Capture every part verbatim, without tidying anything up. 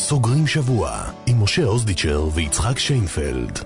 סוגרים שבוע עם משה אוזדיצ'ר ויצחק שיינפלד.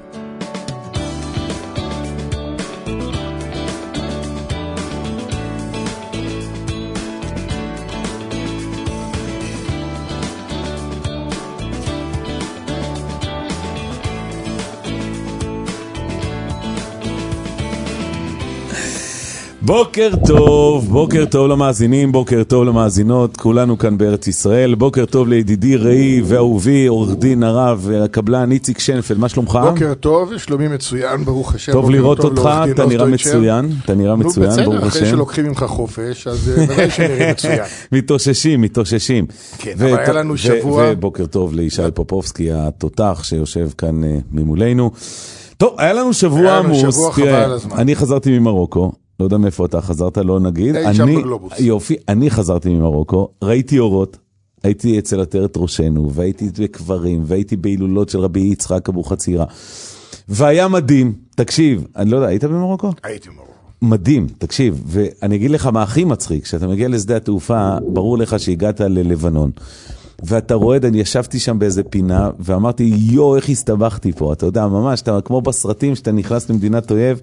בוקר טוב, בוקר טוב למאזינים, בוקר טוב למאזינות, כולנו כאן בארץ ישראל. בוקר טוב לידידי ראי ואהובי עורך דין הרב הקבלן איציק שיינפלד, מה שלומך? בוקר טוב, שלומי מצוין, ברוך השם. טוב לראות אותך, אתה נראה מצוין, אתה נראה מצוין, ברוך השם. אחרי שלוקחים ממך חופש, אז ודאי שנראה מצוין. מתאוששים, מתאוששים. כן, אבל היה לנו שבוע. ובוקר טוב לישי פופובסקי, התותח שיושב כאן ממולנו. טוב, היה לנו שבוע עמוס. אני חזרתי ממרוקו. לא יודע מאיפה אתה חזרת, לא נגיד. אני, יופי, אני חזרתי ממרוקו, ראיתי אורות, הייתי אצל עטרת ראשנו, והייתי בקברים, והייתי בהילולות של רבי יצחק אבוחצירא. והיה מדהים, תקשיב, אני לא יודע, היית במרוקו? הייתי במרוקו. מדהים, תקשיב, ואני אגיד לך מה הכי מצחיק, כשאתה מגיע לשדה התעופה, ברור לך שהגעת ללבנון. ואתה רואה, אני ישבתי שם באיזה פינה, ואמרתי, יו, איך הסתבכתי פה, אתה יודע, ממש, אתה, כמו בסרטים, שאתה נכנס למדינת אויב,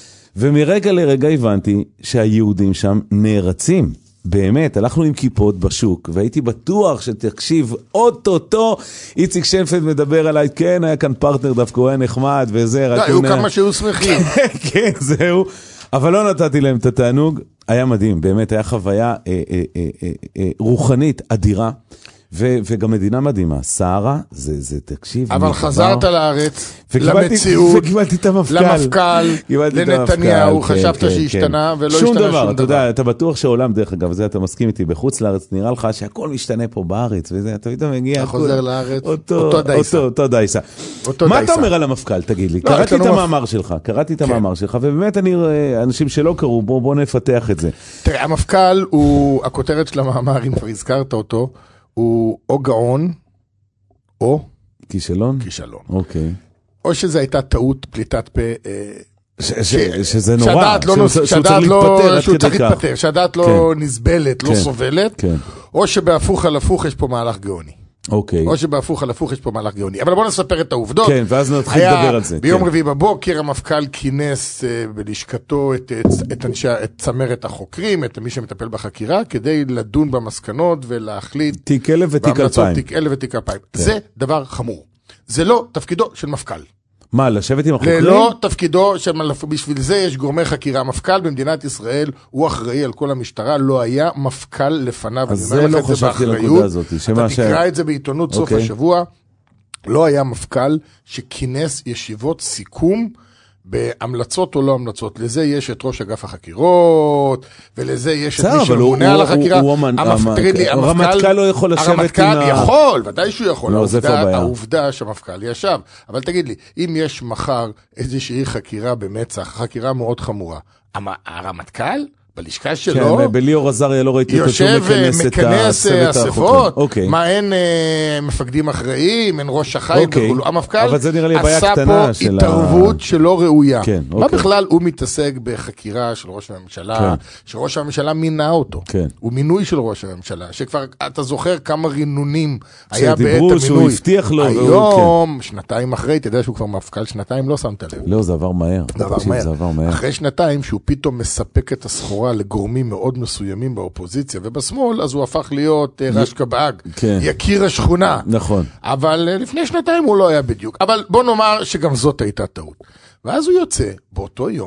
ומרגע לרגע הבנתי שהיהודים שם נערצים. באמת, הלכנו עם כיפות בשוק, והייתי בטוח שתקשיב, אוטוטו, איציק שיינפלד מדבר עליי, כן, היה כאן פרטנר דווקא, הוא היה נחמד, וזה... לא, היו כמה שהיו שמחים. כן, זהו. אבל לא נתתי להם את התענוג, היה מדהים, באמת, היה חוויה אה, אה, אה, אה, אה, רוחנית אדירה, ו- וגם מדינה מדהימה. סערה, זה, זה תקשיב. אבל חזרת לארץ, למציאות, וקיבלתי את המפכ"ל. למפכ"ל, לנתניהו, חשבת שהשתנה ולא השתנה שום דבר. שום דבר, אתה יודע, אתה בטוח שהעולם, דרך אגב, זה אתה מסכים איתי, בחוץ לארץ, נראה לך שהכל משתנה פה בארץ, וזה, אתה פתאום מגיע. אתה חוזר לארץ, אותו דייסה. אותו דייסה. מה אתה אומר על המפכ"ל, תגיד לי? קראתי את המאמר שלך, קראתי את המאמר שלך, ובאמת אני, אנשים שלא קראו, בוא נפתח את זה. תראה, המפכ"ל הוא, הכותרת של המאמר, אם כבר הזכרת אותו, הוא או גאון, או... כישלון? כישלון. אוקיי. או שזה הייתה טעות פליטת פה... שזה נורא, שהוא צריך להתפטר, שהדעת לא נסבלת, לא סובלת, או שבהפוך על הפוך יש פה מהלך גאוני. אוקיי. או שבהפוך על הפוך יש פה מהלך גאוני. אבל בואו נספר את העובדות. כן, ואז נתחיל לדבר על זה. ביום רביעי בבוקר המפכ"ל כינס בלשכתו את אנשי, את צמרת החוקרים, את מי שמטפל בחקירה, כדי לדון במסקנות ולהחליט. תיק אלף ותיק אלפיים. תיק אלף ותיק אלפיים. זה דבר חמור. זה לא תפקידו של מפכ"ל. מה, לשבת עם החוקרים? לא תפקידו, בשביל זה יש גורמי חקירה. מפכ"ל במדינת ישראל הוא אחראי על כל המשטרה, לא היה מפכ"ל לפניו. אז זה לא חשבתי לנקודה הזאת. אתה תקרא את זה בעיתונות סוף השבוע. לא היה מפכ"ל שכינס ישיבות סיכום בהמלצות או לא המלצות. לזה יש את ראש אגף החקירות, ולזה יש את מי שממונה על החקירה. הרמטכ"ל לא יכול לשבת עם... הרמטכ"ל יכול, ודאי שהוא יכול. העובדה שהמפכ"ל ישב. אבל תגיד לי, אם יש מחר איזושהי חקירה במצח, חקירה מאוד חמורה, הרמטכ"ל? בלשכה שלו, כן, בליאור עזריה לא ראיתי אותו שהוא מכנס את מכנס אספות, מה אין מפקדים אחראיים, אין ראש החי, המפכ"ל עשה פה התערבות שלא ראויה. מה בכלל הוא מתעסק בחקירה של ראש הממשלה, שראש הממשלה מינה אותו, הוא מינוי של ראש הממשלה, שכבר אתה זוכר כמה רינונים היה בעת המינוי, היום, שנתיים אחרי, אתה יודע שהוא כבר מפכ"ל שנתיים, לא שמת לב. לא, זה עבר מהר. אחרי שנתיים שהוא פתאום מספק את הסחורה לגורמים מאוד מסוימים באופוזיציה ובשמאל, אז הוא הפך להיות רש קבאג, כן. יקיר השכונה. נכון. אבל לפני שנתיים הוא לא היה בדיוק. אבל בוא נאמר שגם זאת הייתה טעות. ואז הוא יוצא באותו יום.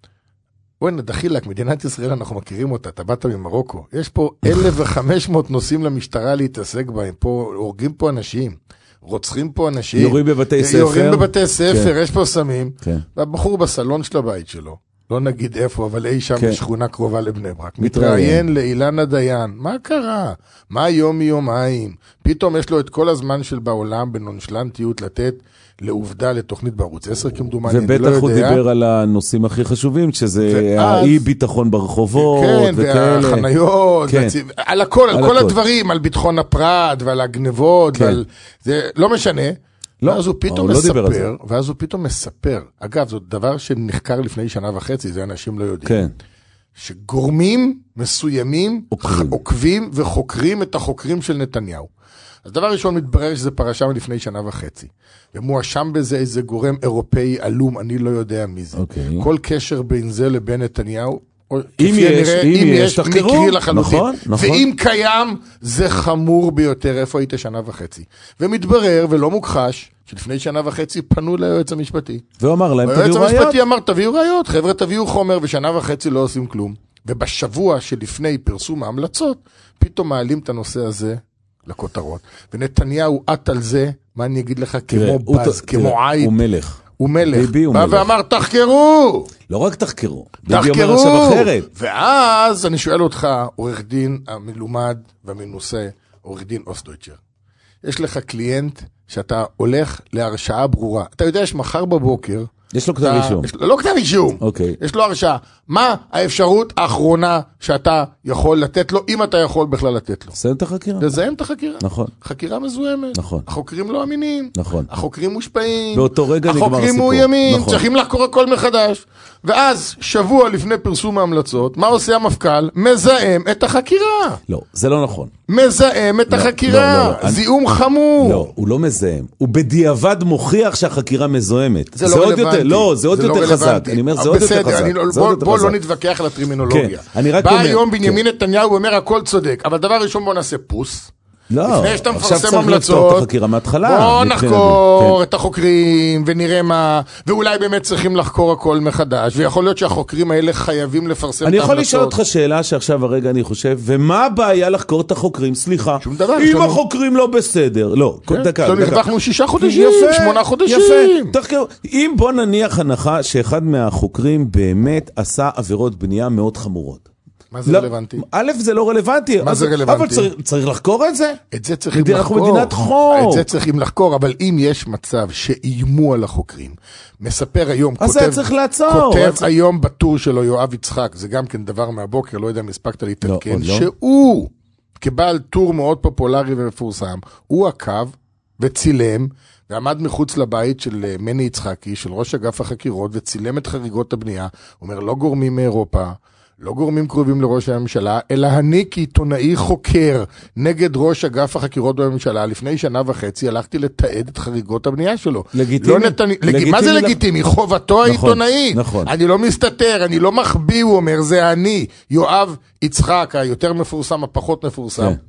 בואי נדחילק, מדינת ישראל אנחנו מכירים אותה, אתה באת ממרוקו. יש פה אלף וחמש מאות נושאים למשטרה להתעסק בהם. פה הורגים פה אנשים. רוצחים פה אנשים. יורים בבתי ספר. יורים בבתי ספר, כן. יש פה סמים. כן. והבחור בסלון של הבית שלו. לא נגיד איפה, אבל אי שם בשכונה קרובה לבני ברק. מתראיין לאילנה דיין. מה קרה? מה יום מיומיים? פתאום יש לו את כל הזמן של בעולם בנונשלנטיות לתת לעובדה לתוכנית בערוץ עשר כמדומני. ובטח הוא דיבר על הנושאים הכי חשובים, שזה האי ביטחון ברחובות וכאלה. כן, והחניות, על הכל, על כל הדברים, על ביטחון הפרט ועל הגנבות, זה לא משנה. לא, ואז הוא פתאום הוא מספר, לא ואז הוא פתאום מספר, אגב, זאת דבר שנחקר לפני שנה וחצי, זה אנשים לא יודעים. כן. שגורמים מסוימים עוקבים. עוקבים וחוקרים את החוקרים של נתניהו. אז דבר ראשון מתברר שזה פרשה מלפני שנה וחצי, ומואשם בזה איזה גורם אירופאי עלום, אני לא יודע מי זה. Okay. כל קשר בין זה לבין נתניהו, אם יש, נראה, אם אם יש, יש מקרי לחלוטין. נכון, נכון. ואם קיים, זה חמור ביותר, איפה היית שנה וחצי. ומתברר, ולא מוכחש, שלפני שנה וחצי פנו ליועץ המשפטי. והוא אמר להם, תביאו ראיות. היועץ המשפטי אמר, תביאו ראיות, חבר'ה תביאו חומר, ושנה וחצי לא עושים כלום. ובשבוע שלפני פרסום ההמלצות, פתאום מעלים את הנושא הזה לכותרות. ונתניהו עט על זה, מה אני אגיד לך, כמו בז, כמו עייד. הוא מלך. הוא מלך. ביבי הוא בא מלך. ואמר, תחקרו! לא רק תחקרו. תחקרו! ביבי אומר עכשיו אחרת. ואז אני שואל אותך, עורך דין המלומד והמנוסה, עורך דין אוסטדויטשר. יש לך קליינט שאתה הולך להרשעה ברורה. אתה יודע שמחר בבוקר, יש לו כתב אישום. לא כתב אישום. אוקיי. יש לו הרשעה. מה האפשרות האחרונה שאתה יכול לתת לו, אם אתה יכול בכלל לתת לו? לסיים את החקירה. לסיים את החקירה. נכון. חקירה מזוהמת. נכון. החוקרים לא אמינים. נכון. החוקרים מושפעים. באותו רגע נגמר הסיפור. החוקרים מאוימים. נכון. צריכים לחקור הכל מחדש. ואז, שבוע לפני פרסום ההמלצות, מה עושה המפכ"ל? מזהם את החקירה. לא, זה לא נכון. מזהם את לא, החקירה. לא, לא, לא. זיהום חמור. לא, הוא לא מזהם. הוא בדיעבד מוכיח שהחקירה מזוהמת. זה לא רלוונטי. לא, זה עוד יותר חזק. אני אומר, זה עוד יותר חזק. בוא לא נתווכח על הטרמינולוגיה. כן, בא היום בנימין נתניהו ואומר הכל צודק, אבל דבר ראשון בוא נעשה פוס. לא, לפני שאתה עכשיו מפרסם צריך לפתור את המלצות, החקירה מההתחלה. בוא נחקור את החוקרים ונראה מה, ואולי באמת צריכים לחקור הכל מחדש, ויכול להיות שהחוקרים האלה חייבים לפרסם את ההמלצות. אני יכול לשאול אותך שאלה שעכשיו הרגע אני חושב, ומה הבעיה לחקור את החוקרים? סליחה, שום דבר. אם החוקרים לא בסדר, לא, דקה. לא נרווחנו שישה חודשים, שמונה חודשים. יפה, אם בוא נניח הנחה שאחד מהחוקרים באמת עשה עבירות בנייה מאוד חמורות. מה זה רלוונטי? א', זה לא רלוונטי. מה זה רלוונטי? אבל צריך, צריך לחקור את זה. את זה צריכים לחקור. אנחנו מדינת חוק. את זה צריכים לחקור, אבל אם יש מצב שאיימו על החוקרים, מספר היום, אז כותב, זה צריך לעצור. כותב צריך... היום בטור שלו יואב יצחק, זה גם כן דבר מהבוקר, לא יודע אם הספקת להתעדכן, לא, שהוא, כבעל טור מאוד פופולרי ומפורסם, הוא עקב וצילם, ועמד מחוץ לבית של מני יצחקי, של ראש אגף החקירות, וצילם את חריגות הבנייה, הוא אומר, לא גורמים מאירופה, לא גורמים קרובים לראש הממשלה, אלא אני כעיתונאי חוקר נגד ראש אגף החקירות בממשלה, לפני שנה וחצי הלכתי לתעד את חריגות הבנייה שלו. לגיטימי. לא נתני... לגיטימי. מה זה לגיטימי? חובתו נכון, העיתונאית. נכון. אני לא מסתתר, אני לא מחביא, הוא אומר, זה אני, יואב יצחק, היותר מפורסם, הפחות מפורסם. כן.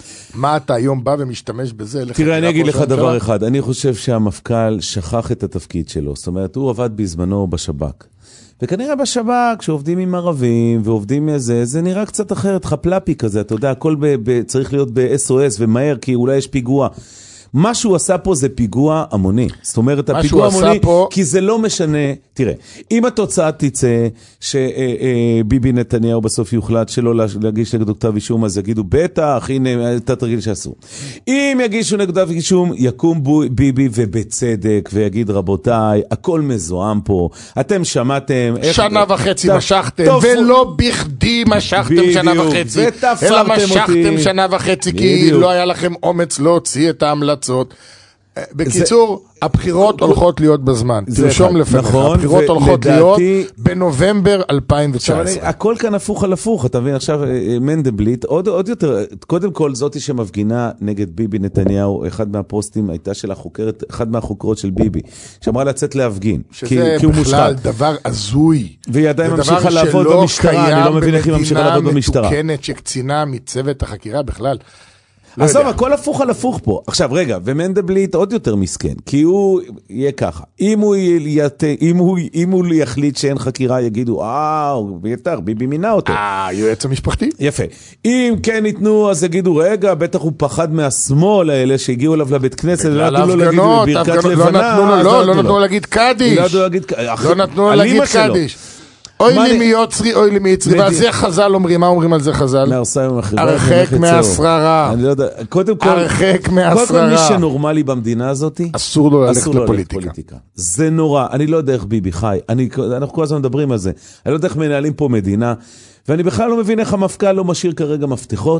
מה אתה היום בא ומשתמש בזה? תראה, אני אגיד לך דבר אחד, אני חושב שהמפכ"ל שכח את התפקיד שלו, זאת אומרת, הוא עבד בזמנו בשב"כ. וכנראה בשב"כ, כשעובדים עם ערבים ועובדים איזה, זה נראה קצת אחרת, חפלפי כזה, אתה יודע, הכל ב- ב- צריך להיות ב-אס או אס ומהר, כי אולי יש פיגוע. מה שהוא עשה פה זה פיגוע המוני. זאת אומרת, הפיגוע המוני, פה... כי זה לא משנה. תראה, אם התוצאה תצא שביבי נתניהו בסוף יוחלט שלא להגיש נגדו כתב אישום, אז יגידו, בטח, הנה, אתה תרגיל שעשו. אם יגישו נגדו כתב אישום, יקום ביבי ובצדק, ויגיד, רבותיי, הכל מזוהם פה. אתם שמעתם... שנה איך... וחצי ת... משכתם, טוב... ולא בכדי משכתם בדיוק, שנה וחצי. אלא משכתם אותי. שנה וחצי, כי לא היה לכם אומץ להוציא את ההמלצות. בקיצור, הבחירות הולכות להיות בזמן. תרשום לפניך, הבחירות הולכות להיות בנובמבר אלפיים תשע עשרה. הכל כאן הפוך על הפוך, אתה מבין, עכשיו מנדלבליט, עוד יותר, קודם כל זאתי שמפגינה נגד ביבי נתניהו, אחד מהפוסטים הייתה של החוקרת, אחד מהחוקרות של ביבי, שאמרה לצאת להפגין, שזה בכלל דבר עזוי. והיא עדיין ממשיכה לעבוד במשטרה, אני לא מבין איך היא ממשיכה לעבוד במשטרה. במדינה מתוקנת שקצינה מצוות החקירה בכלל, אז טוב, הכל הפוך על הפוך פה. עכשיו, רגע, ומנדלבליט עוד יותר מסכן, כי הוא יהיה ככה. אם הוא, ית... אם הוא... אם הוא יחליט שאין חקירה, יגידו, אה, הוא ביתר, ביבי מינה אותו. אה, יועץ המשפחתי. יפה. אם כן ייתנו, אז יגידו, רגע, בטח הוא פחד מהשמאל האלה שהגיעו אליו לבית כנסת, לא נתנו לו להגיד ברכת לבנה. לא, לא נתנו לו להגיד קדיש. לא נתנו לו להגיד קדיש. אוי לי מיוצרי, אוי לי מיצרי, ועל זה חז"ל אומרים, מה אומרים על זה חז"ל? הרחק מהשררה. אני לא יודע, קודם כל, הרחק מהשררה. קודם כל מי שנורמלי במדינה הזאת, אסור לו ללכת לפוליטיקה. זה נורא, אני לא יודע איך ביבי חי, אנחנו כל הזמן מדברים על זה, אני לא יודע איך מנהלים פה מדינה, ואני בכלל לא מבין איך המפכ"ל לא משאיר כרגע מפתחות,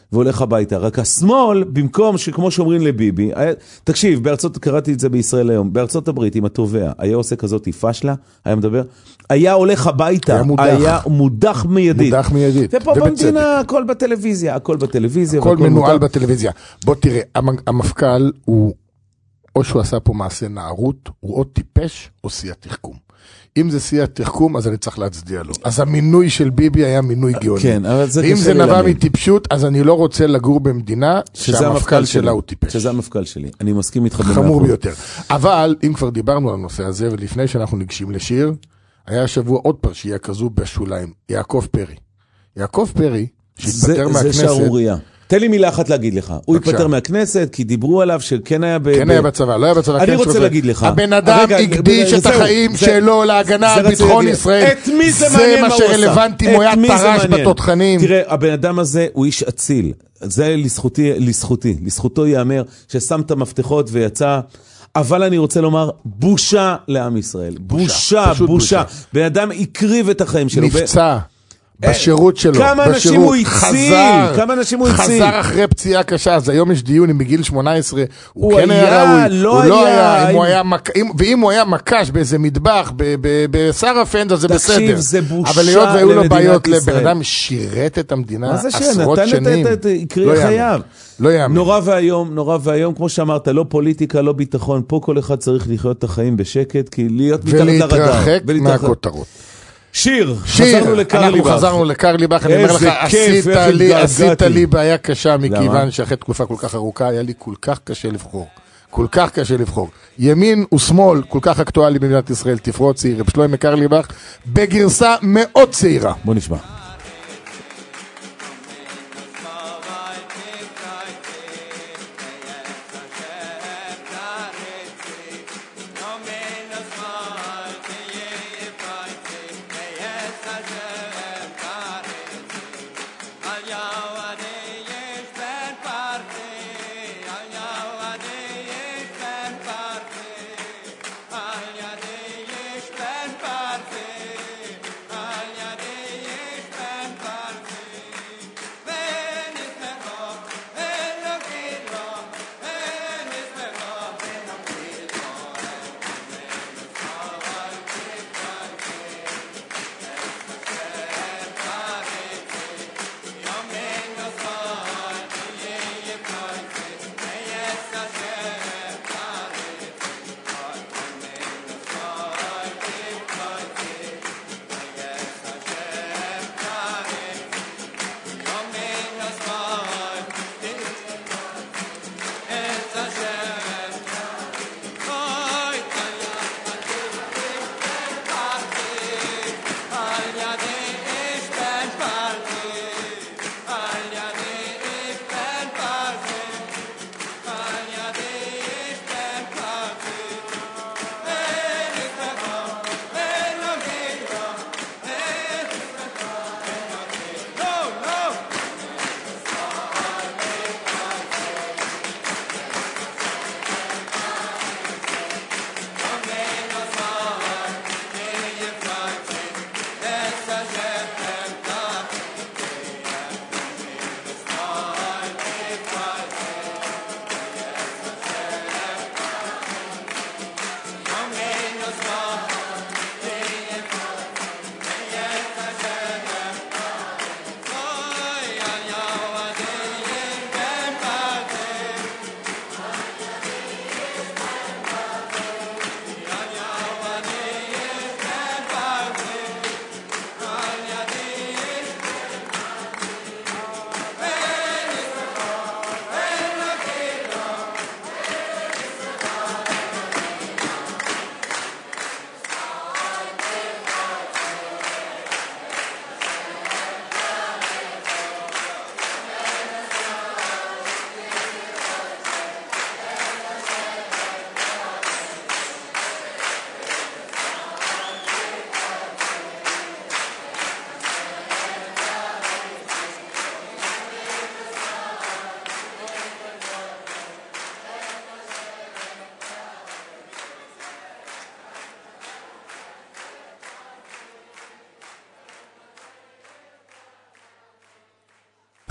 והולך הביתה. רק השמאל, במקום שכמו שאומרים לביבי, היה, תקשיב, בארצות, קראתי את זה בישראל היום, בארצות הברית, עם התובע, היה עושה כזאת פשלה, היה מדבר, היה הולך הביתה, היה מודח, היה מודח מיידית. מודח מיידית. ופה במדינה, הכל בטלוויזיה, הכל בטלוויזיה. הכל מנוהל בטלוויזיה. בוא תראה, המפכ"ל הוא, או שהוא עשה פה מעשה נערות, הוא או טיפש או שיא התחכום. אם זה שיא התחכום, אז אני צריך להצדיע לו. אז המינוי של ביבי היה מינוי גאוני. כן, אבל זה ואם זה נבע מטיפשות, אז אני לא רוצה לגור במדינה שהמפכ"ל שלה הוא טיפש. שזה המפכ"ל שלי. אני מסכים איתך במאה חמור ביותר. אבל אם כבר דיברנו על הנושא הזה, ולפני שאנחנו ניגשים לשיר, היה השבוע עוד פרשייה כזו בשוליים, יעקב פרי. יעקב פרי, שהתפטר מהכנסת. זה שערוריה. תן לי מילה אחת להגיד לך. הוא התפטר מהכנסת, כי דיברו עליו שכן היה ב... כן היה בצבא, לא היה בצבא. אני רוצה להגיד לך. הבן אדם הקדיש את החיים שלו להגנה על ביטחון ישראל. את מי זה מעניין מה הוא עושה? זה מה שרלוונטי אם הוא היה טרש בתותחנים. תראה, הבן אדם הזה הוא איש אציל. זה לזכותי, לזכותי. לזכותו יאמר ששם את המפתחות ויצא... אבל אני רוצה לומר, בושה לעם ישראל. בושה, בושה. בן אדם הקריב את החיים שלו. נפצע. בשירות שלו, כמה אנשים הוא הציל, כמה אנשים הוא הציל. חזר אחרי פציעה קשה, אז היום יש דיון, אם בגיל שמונה עשרה, הוא כן היה ראוי, לא היה, ואם הוא היה מקש באיזה מטבח, בסער הפנדה, זה בסדר. תקשיב, זה בושה אבל להיות והיו לו בעיות, לבן אדם שירת את המדינה עשרות שנים. הקריב חייו. לא יאמן. נורא והיום, נורא והיום, כמו שאמרת, לא פוליטיקה, לא ביטחון, פה כל אחד צריך לחיות את החיים בשקט, כי להיות מתחת לרדאר. ולהתרחק מהכותרות. שיר, שיר, חזרנו לקרליבך. אנחנו חזרנו לקרליבך, אני אומר לך, עשית לי, עשית לי בעיה קשה, מכיוון שאחרי תקופה כל כך ארוכה, היה לי כל כך קשה לבחור. כל כך קשה לבחור. ימין ושמאל, כל כך אקטואלי במדינת ישראל, תפרוצי, רב שלמה קרליבך, בגרסה מאוד צעירה. בוא נשמע.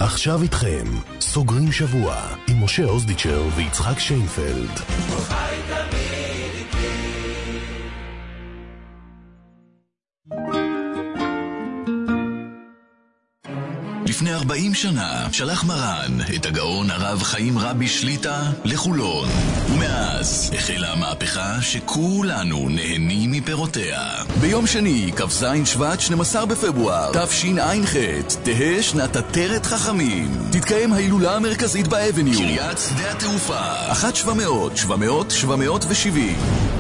עכשיו איתכם, סוגרים שבוע עם משה אוזדיצ'ר ויצחק שיינפלד. לפני ארבעים שנה שלח מרן את הגאון הרב חיים רבי שליטה לחולון, ומאז החלה המהפכה שכולנו נהנים מפירותיה. ביום שני, כ"ז שבט שנים עשר בפברואר תשע"ח, תהא שנת עטרת חכמים. תתקיים ההילולה המרכזית באבניו, קריית שדה התעופה, אחת שבע מאות, שבע מאות, שבע מאות ושבעים.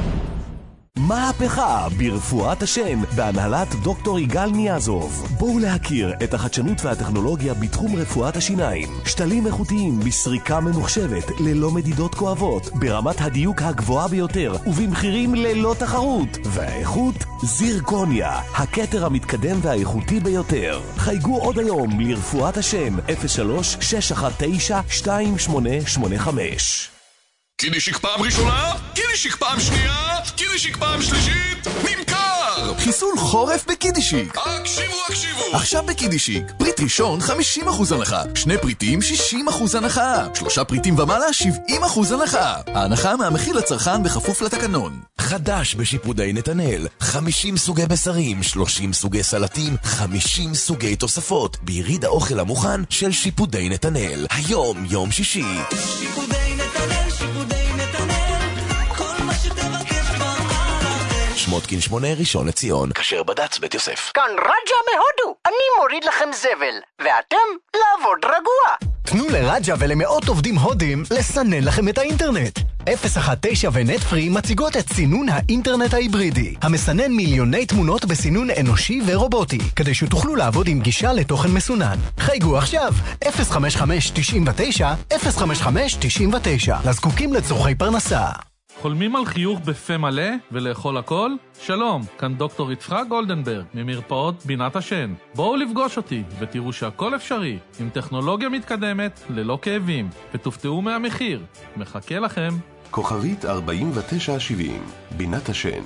מהפכה ברפואת השן בהנהלת דוקטור יגאל ניאזוב. בואו להכיר את החדשנות והטכנולוגיה בתחום רפואת השיניים. שתלים איכותיים בסריקה ממוחשבת ללא מדידות כואבות, ברמת הדיוק הגבוהה ביותר ובמחירים ללא תחרות. והאיכות זירקוניה, הכתר המתקדם והאיכותי ביותר. חייגו עוד היום לרפואת השן אפס שלוש שש אחת תשע שתיים שמונה שמונה חמש. קידישיק פעם ראשונה, קידישיק פעם שנייה, קידישיק פעם שלישית, נמכר! חיסול חורף בקידישיק. הקשיבו, הקשיבו! עכשיו בקידישיק, פריט ראשון חמישים אחוז הנחה, שני פריטים שישים אחוז הנחה, שלושה פריטים ומעלה שבעים אחוז הנחה. ההנחה מהמחיר לצרכן בכפוף לתקנון. חדש בשיפודי נתנאל, חמישים סוגי בשרים, שלושים סוגי סלטים, חמישים סוגי תוספות, ביריד האוכל המוכן של שיפודי נתנאל. היום יום שישי. שיפודי נתנאל, שיפודי נתנאל, כל מה שתבקש כבר. שמותקין שמונה ראשון לציון, כשר בד"ץ בית יוסף. כאן רג'ה מהודו, אני מוריד לכם זבל, ואתם לעבוד רגוע. תנו לרג'ה ולמאות עובדים הודים לסנן לכם את האינטרנט. אפס אחת תשע ונט פרי מציגות את סינון האינטרנט ההיברידי, המסנן מיליוני תמונות בסינון אנושי ורובוטי, כדי שתוכלו לעבוד עם גישה לתוכן מסונן. חייגו עכשיו, אפס חמש חמש תשעים ותשע, אפס חמש חמש תשעים ותשע, לזקוקים לצורכי פרנסה. חולמים על חיוך בפה מלא ולאכול הכל? שלום, כאן דוקטור יצחק גולדנברג ממרפאות בינת השן. בואו לפגוש אותי ותראו שהכל אפשרי עם טכנולוגיה מתקדמת ללא כאבים, ותופתעו מהמחיר. מחכה לכם. כוכבית ארבעים ותשע שבעים, בינת השן.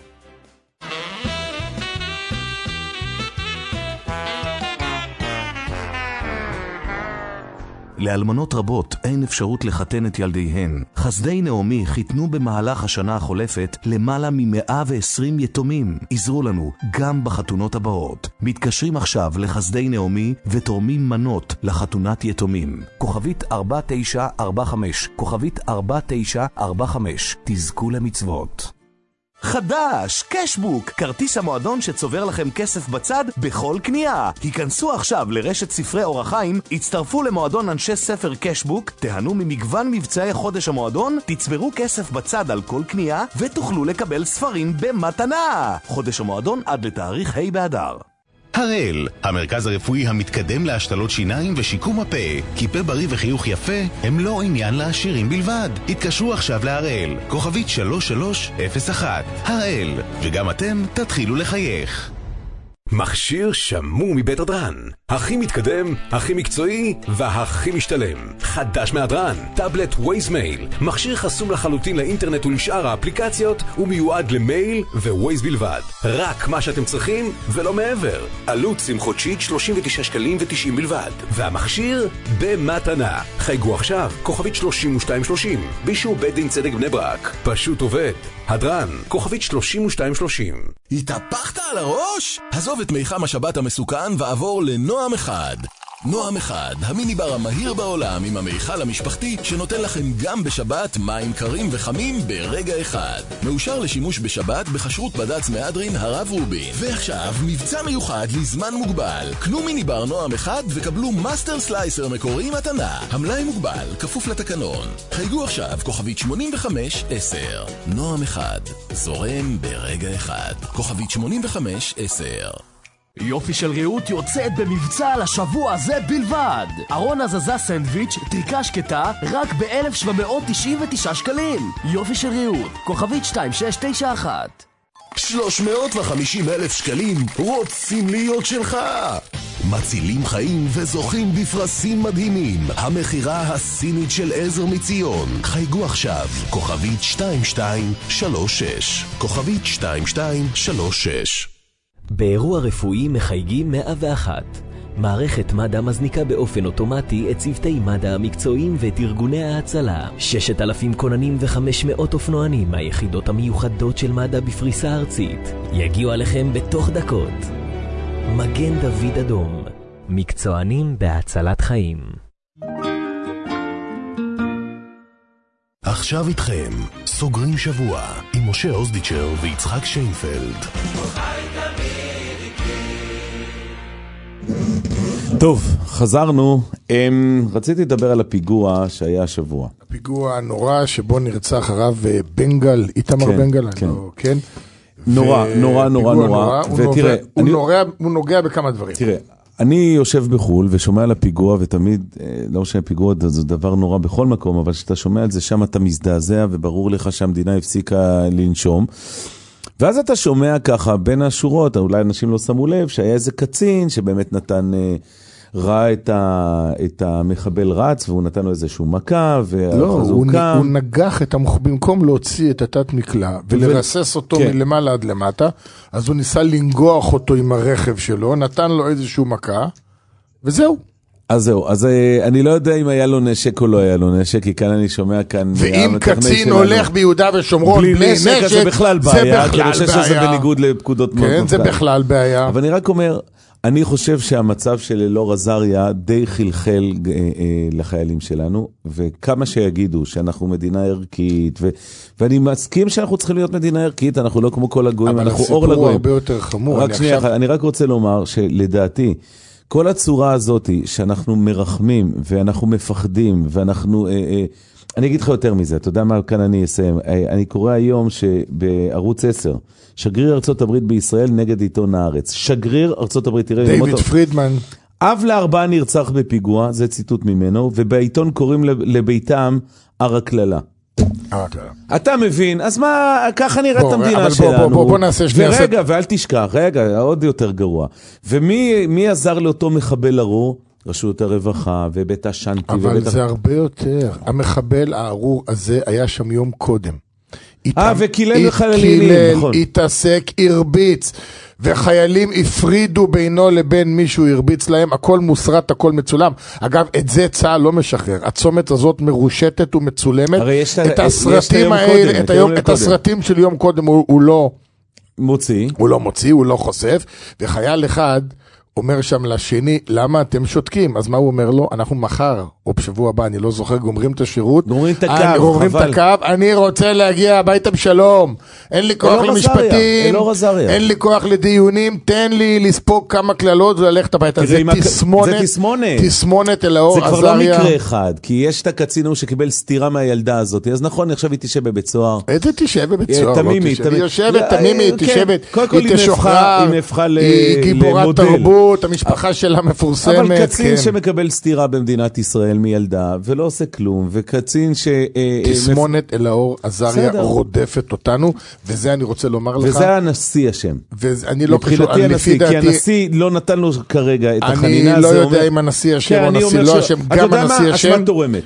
לאלמנות רבות אין אפשרות לחתן את ילדיהן. חסדי נעמי חיתנו במהלך השנה החולפת למעלה מ-מאה ועשרים יתומים. עזרו לנו גם בחתונות הבאות. מתקשרים עכשיו לחסדי נעמי ותורמים מנות לחתונת יתומים. כוכבית ארבע תשע ארבע חמש, כוכבית ארבע תשע ארבע חמש. תזכו למצוות. חדש, קשבוק, כרטיס המועדון שצובר לכם כסף בצד בכל קנייה. היכנסו עכשיו לרשת ספרי אור החיים, הצטרפו למועדון אנשי ספר קשבוק, תהנו ממגוון מבצעי חודש המועדון, תצברו כסף בצד על כל קנייה ותוכלו לקבל ספרים במתנה. חודש המועדון עד לתאריך ה' באדר. הראל, המרכז הרפואי המתקדם להשתלות שיניים ושיקום הפה. כי פה בריא וחיוך יפה הם לא עניין לעשירים בלבד. התקשרו עכשיו להראל, כוכבית שלוש שלוש אפס אחת. הראל, וגם אתם תתחילו לחייך. מכשיר שמור מבית הדרן, הכי מתקדם, הכי מקצועי והכי משתלם. חדש מהדרן, טאבלט ווייז מייל, מכשיר חסום לחלוטין לאינטרנט ולשאר האפליקציות, ומיועד למייל וווייז בלבד. רק מה שאתם צריכים ולא מעבר. עלות sim חודשית שלושים ותשעה שקלים ותשעים בלבד, והמכשיר במתנה. חייגו עכשיו, כוכבית שלושים ושתיים שלושים, באישור בית דין צדק בני ברק. פשוט עובד. הדרן, כוכבית שלושים ושתיים שלושים. התהפכת על הראש? עזוב את מיחם השבת המסוכן ועבור לנועם אחד. נועם אחד, המיניבר המהיר בעולם עם המיכל המשפחתי שנותן לכם גם בשבת מים קרים וחמים ברגע אחד. מאושר לשימוש בשבת בחשרות בד"ץ מהדרין הרב רובין. ועכשיו מבצע מיוחד לזמן מוגבל. קנו מיניבר נועם אחד וקבלו מאסטר סלייסר מקורי מתנה. המלאי מוגבל, כפוף לתקנון. חייגו עכשיו כוכבית שמונים וחמש עשר. נועם אחד, זורם ברגע אחד. כוכבית שמונים וחמש עשר. יופי של ריהוט יוצאת במבצע לשבוע הזה בלבד. ארון הזזה סנדוויץ' טריקה שקטה רק ב-אלף שבע מאות תשעים ותשעה שקלים. יופי של ריהוט, כוכבית שתיים שש תשע אחת. שלוש מאות וחמישים אלף שקלים רוצים להיות שלך. מצילים חיים וזוכים בפרסים מדהימים. המחירה הסינית של עזר מציון. חייגו עכשיו, כוכבית שתיים שתיים שלוש שש, כוכבית שתיים שתיים שלוש שש. באירוע רפואי מחייגים מאה ואחת. מערכת מד"א מזניקה באופן אוטומטי את צוותי מד"א המקצועיים ואת ארגוני ההצלה. ששת אלפים כוננים וחמש מאות אופנוענים מהיחידות המיוחדות של מד"א בפריסה ארצית יגיעו עליכם בתוך דקות. מגן דוד אדום, מקצוענים בהצלת חיים. עכשיו איתכם, סוגרים שבוע עם משה אוזדיצ'ר ויצחק שיינפלד. טוב, חזרנו. רציתי לדבר על הפיגוע שהיה השבוע. הפיגוע הנורא שבו נרצח הרב בנגל, איתמר בנגל, כן? נורא, נורא, נורא, נורא. ותראה, הוא נוגע בכמה דברים. תראה, אני יושב בחול ושומע על הפיגוע, ותמיד, לא שהפיגוע זה דבר נורא בכל מקום, אבל כשאתה שומע על זה שם אתה מזדעזע, וברור לך שהמדינה הפסיקה לנשום. ואז אתה שומע ככה בין השורות, אולי אנשים לא שמו לב, שהיה איזה קצין שבאמת נתן, ראה את, ה, את המחבל רץ, והוא נתן לו איזשהו מכה, לא, הוא, קם. הוא נגח את המוח, במקום להוציא את התת מקלה, ולרסס אותו כן. מלמעלה עד למטה, אז הוא ניסה לנגוח אותו עם הרכב שלו, נתן לו איזשהו מכה, וזהו. אז זהו, אז אני לא יודע אם היה לו נשק או לא היה לו נשק, כי כאן אני שומע כאן... ואם קצין הולך ביהודה ושומרון בלי, בלי נשק, נשק, זה בכלל בעיה, כי אני חושב שזה בניגוד לפקודות מאוד. כן, זה בכלל בעיה. אבל אני רק אומר, אני חושב שהמצב של אלאור עזריה די חלחל אה, אה, לחיילים שלנו, וכמה שיגידו שאנחנו מדינה ערכית, ו, ואני מסכים שאנחנו צריכים להיות מדינה ערכית, אנחנו לא כמו כל הגויים, אנחנו אור לגויים. אבל הסיפור הרבה יותר חמור. רק שנייה, עכשיו... אני רק רוצה לומר שלדעתי, כל הצורה הזאת שאנחנו מרחמים, ואנחנו מפחדים, ואנחנו... אה, אה, אני אגיד לך יותר מזה, אתה יודע מה כאן אני אסיים. אה, אני קורא היום שבערוץ עשר, שגריר ארצות הברית בישראל נגד עיתון הארץ. שגריר ארצות הברית, תראה... דיוויד פרידמן. אב לארבעה נרצח בפיגוע, זה ציטוט ממנו, ובעיתון קוראים לביתם הר הכללה. אתה מבין, אז מה, ככה נראית המדינה שלנו. בוא, בוא נעשה שנייה. ורגע, ואל תשכח, רגע, עוד יותר גרוע. ומי עזר לאותו מחבל ארור? רשות הרווחה ובית השנטי. אבל זה הרבה יותר. המחבל הארור הזה היה שם יום קודם. אה, וקילל לחיילים, נכון. התעסק, הרביץ, וחיילים הפרידו בינו לבין מישהו הרביץ להם, הכל מוסרט, הכל מצולם. אגב, את זה צה"ל לא משחרר. הצומת הזאת מרושתת ומצולמת. את הסרטים האלה, את, היום, את הסרטים של יום קודם הוא, הוא לא מוציא. הוא לא מוציא, הוא לא חושף. וחייל אחד אומר שם לשני, למה אתם שותקים? אז מה הוא אומר לו? אנחנו מחר, או בשבוע הבא, אני לא זוכר, גומרים את השירות. גומרים את הקו, גומרים את הקו, אני רוצה להגיע הביתה בשלום. אין לי כוח למשפטים, אין לי כוח לדיונים, תן לי לספוג כמה כללות וללכת הביתה. זה תסמונת, תסמונת אלאור עזריה. זה כבר לא מקרה אחד, כי יש את הקצין שקיבל סתירה מהילדה הזאת, אז נכון, עכשיו היא תשב בבית סוהר. איזה תשב בבית סוהר? תמימית. היא יושבת, תמימית, תשבת, היא תשוחרר, היא גיבורת תרבות. המשפחה שלה מפורסמת. אבל קצין שמקבל סתירה במדינת ישראל מילדה, ולא עושה כלום, וקצין ש... תסמונת אלאור עזריה רודפת אותנו, וזה אני רוצה לומר לך. וזה הנשיא השם. ואני לא קשור, לפי דעתי... כי הנשיא לא נתן לו כרגע את החנינה. אני לא יודע אם הנשיא השם או הנשיא לא השם, גם הנשיא השם. אשמת תורמת.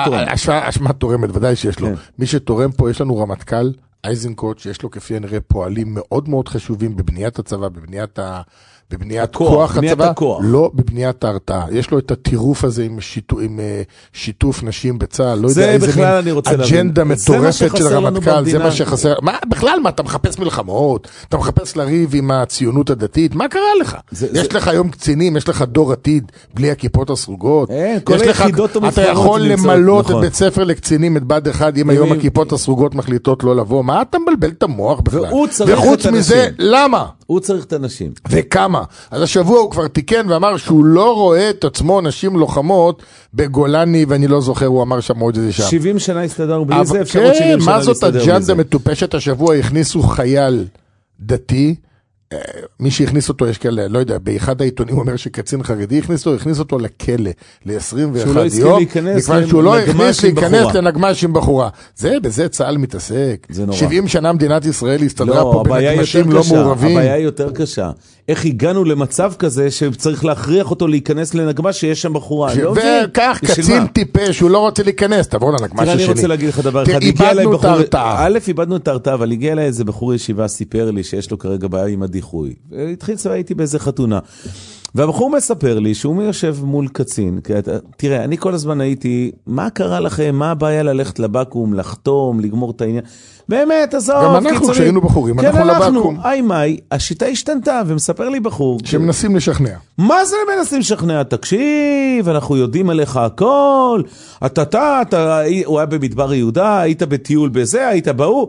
אשמת תורמת, ודאי שיש לו. מי שתורם פה, יש לנו רמטכ"ל, איזנקוט, שיש לו כפי הנראה פועלים מאוד מאוד חשובים בבניית הצבא, בבניית ה... בבניית כוח הצבא, לא בבניית ההרתעה. יש לו את הטירוף הזה עם שיתוף, עם שיתוף נשים בצה"ל, לא יודע איזה מין אג'נדה מטורפת של הרמטכ"ל, זה מה שחסר. מה, בכלל מה, אתה מחפש מלחמות, אתה מחפש לריב עם הציונות הדתית, מה קרה לך? יש לך היום קצינים, יש לך דור עתיד, בלי הכיפות הסרוגות, אתה יכול למלות את בית ספר לקצינים, את בד אחד, אם היום הכיפות הסרוגות מחליטות לא לבוא, מה אתה מבלבל את המוח בכלל? וחוץ מזה, למה? הוא צריך את הנשים. וכמה? אז השבוע הוא כבר תיקן ואמר שהוא לא רואה את עצמו נשים לוחמות בגולני, ואני לא זוכר, הוא אמר שם עוד איזה שם. שבעים שנה הסתדרנו בלי זה, אפשרות שבעים שנה להסתדר בזה. מה זאת הג'נדה מטופשת? השבוע הכניסו חייל דתי, מי שהכניס אותו, יש כאלה, לא יודע, באחד העיתונים הוא אומר שקצין חרדי הכניס אותו, הכניס אותו לכלא, ל-עשרים ואחד יום, מכיוון שהוא לא הכניס להיכנס לנגמש עם בחורה. זה, בזה צה"ל מתעסק. שבעים שנה מדינת ישראל הסתדרה פה בין אנשים לא מעורבים. הבעיה היא יותר קשה. איך הגענו למצב כזה שצריך להכריח אותו להיכנס לנגמש שיש שם בחורה? וכך קצין טיפש, הוא לא רוצה להיכנס, תעבור לנגמש השני. אני רוצה להגיד לך דבר אחד. איבדנו את ההרתעה. א', איבדנו את ההרתעה, אבל הגיע אליי איזה בחור ישיבה, סיפר לי שיש לו כרגע בעיה עם הדיחוי. התחיל צבא, הייתי באיזה חתונה. והבחור מספר לי שהוא יושב מול קצין, תראה, אני כל הזמן הייתי, מה קרה לכם, מה הבעיה ללכת לבקום, לחתום, לגמור את העניין, באמת, עזוב, גם אנחנו כשהיינו בחורים, כן, אנחנו לבקום. איי מאי, השיטה השתנתה, ומספר לי בחור. שמנסים לשכנע. מה זה מנסים לשכנע? תקשיב, אנחנו יודעים עליך הכל, אתה, אתה, אתה, הוא היה במדבר יהודה, היית בטיול בזה, היית באו,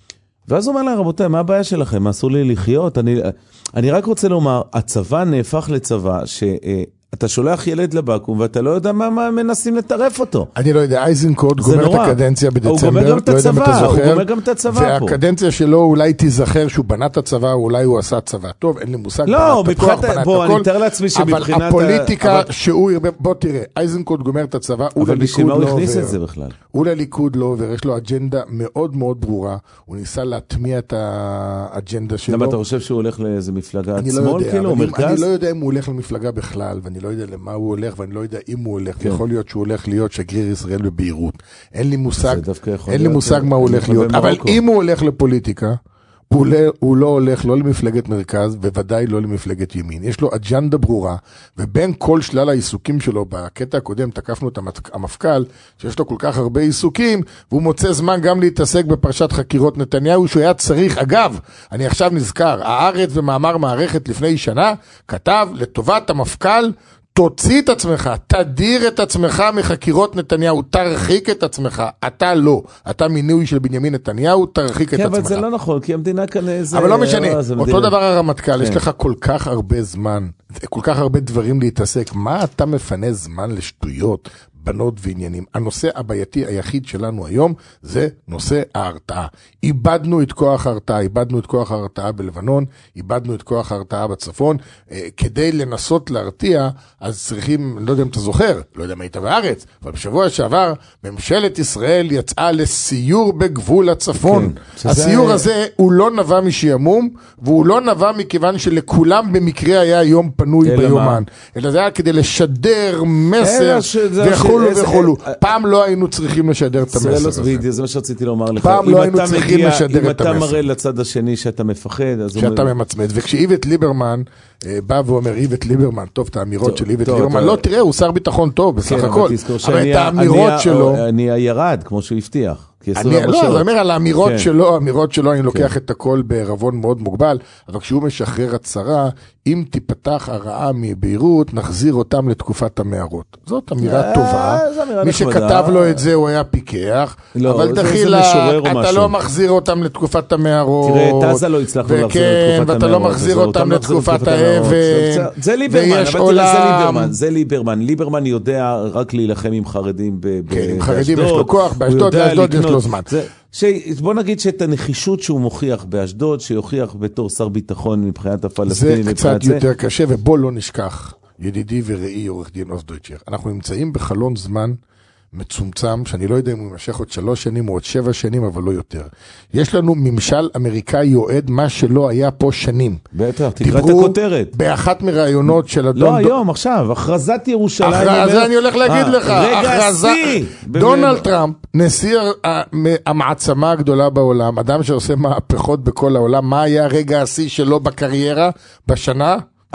ואז הוא אומר לה, רבותיי, מה הבעיה שלכם? אסור לי לחיות? אני, אני רק רוצה לומר, הצבא נהפך לצבא שאתה שולח ילד לבקום, ואתה לא יודע מה, מה מנסים לטרף אותו. אני לא יודע, אייזנקוט גומר את הקדנציה בדצמבר, הוא גומר גם את הצבא, הוא גומר גם את הצבא פה. והקדנציה שלו אולי תיזכר שהוא בנה את הצבא, אולי הוא עשה צבא. טוב, אין לי מושג, לא, מבחינת, בוא, אני מתאר לעצמי שמבחינת... אבל הפוליטיקה שהוא ירבה, בוא תראה, אייזנקוט גומר את הצבא, אבל בשביל מה הוא הכניס את זה בכלל? הוא לליכוד לא עובר, יש לו אג'נדה מאוד מאוד ברורה, הוא ניסה להטמיע את האג'נדה שלו. למה אתה חושב שהוא הולך לאיזה מפלגה שמאל, כאילו, מרכז? אני לא יודע אם הוא הולך למפלגה בכלל, ואני לא יודע למה הוא הולך, ואני לא יודע אם הוא הולך. יכול להיות שהוא הולך להיות שגריר ישראל בביירות. אין לי מושג, אין לי מושג מה הוא הולך להיות. אבל אם הוא הולך לפוליטיקה, הוא לא הולך לא למפלגת מרכז, בוודאי לא למפלגת ימין. יש לו אג'נדה ברורה, ובין כל שלל העיסוקים שלו, בקטע הקודם תקפנו את המפכ"ל, שיש לו כל כך הרבה עיסוקים, והוא מוצא זמן גם להתעסק בפרשת חקירות נתניהו, שהוא היה צריך, אגב, אני עכשיו נזכר, הארץ ומאמר מערכת לפני שנה, כתב לטובת המפכ"ל, תוציא את עצמך, תדיר את עצמך מחקירות נתניהו, תרחיק את עצמך, אתה לא, אתה מינוי של בנימין נתניהו, תרחיק את עצמך. כן, אבל זה לא נכון, כי המדינה כאן איזה... אבל לא משנה, אותו דבר הרמטכ"ל, יש לך כל כך הרבה זמן, כל כך הרבה דברים להתעסק, מה אתה מפנה זמן לשטויות, בנות ועניינים? הנושא הבעייתי היחיד שלנו היום זה נושא ההרתעה. איבדנו את כוח ההרתעה, איבדנו את כוח ההרתעה בלבנון, איבדנו את כוח ההרתעה בצפון. כדי לנסות להרתיע, אז צריכים, לא יודע אם אתה זוכר, לא יודע מה היית בארץ, אבל בשבוע שעבר, ממשלת ישראל יצאה לסיור בגבול הצפון. כן, הסיור שזה... הזה הוא לא נבע משעמום, והוא לא נבע מכיוון שלכולם במקרה היה יום פנוי ביומן. אלא זה היה כדי לשדר מסר וכולו וכולו. פעם לא היינו צריכים לשדר את המסר הזה. זה מה שרציתי לומר לך. פעם לא היינו צריכים לשדר את המסר. אם אתה מראה לצד השני שאתה מפחד, שאתה ממצמד. וכשאיווט ליברמן בא ואומר, איווט ליברמן, טוב, את האמירות של איווט ליברמן, לא, תראה, הוא שר ביטחון טוב, בסך הכל. אבל את האמירות שלו... אני הירד, כמו שהוא הבטיח. לא, אני אומר על האמירות שלו, האמירות שלו, אני לוקח את הכל בערבון מאוד מוגבל, אבל כשהוא משחרר הצהרה, אם תיפתח הרעה מביירות, נחזיר אותם לתקופת המערות. זאת אמירה טובה, מי שכתב לו את זה הוא היה פיקח, אבל דחילה, אתה לא מחזיר אותם לתקופת המערות, תראה, את עזה לא הצלחנו להחזיר לתקופת המערות, ואתה לא מחזיר אותם לתקופת האבן, זה ליברמן, אבל תראה, זה ליברמן, זה ליברמן, ליברמן יודע רק להילחם עם חרדים באשדוד, עם חרדים יש לו כוח, באשדוד לאשדוד יש לו זמן. בוא נגיד שאת הנחישות שהוא מוכיח באשדוד, שיוכיח בתור שר ביטחון מבחינת הפלסטינים. זה קצת יותר קשה, ובוא לא נשכח, ידידי וראי עורך דין עוז דויטשר, אנחנו נמצאים בחלון זמן מצומצם, שאני לא יודע אם הוא ימשך עוד שלוש שנים או עוד שבע שנים, אבל לא יותר. יש לנו ממשל אמריקאי יועד, מה שלא היה פה שנים. בטח, תקרא את הכותרת. באחת מראיונות של אדון... לא היום, עכשיו, הכרזת ירושלים... אז אני הולך להגיד לך, הכרזה... דונלד טראמפ, נשיא המעצמה הגדולה בעולם, אדם שעושה מהפכות בכל העולם, מה היה הרגע השיא שלו בקריירה בשנה?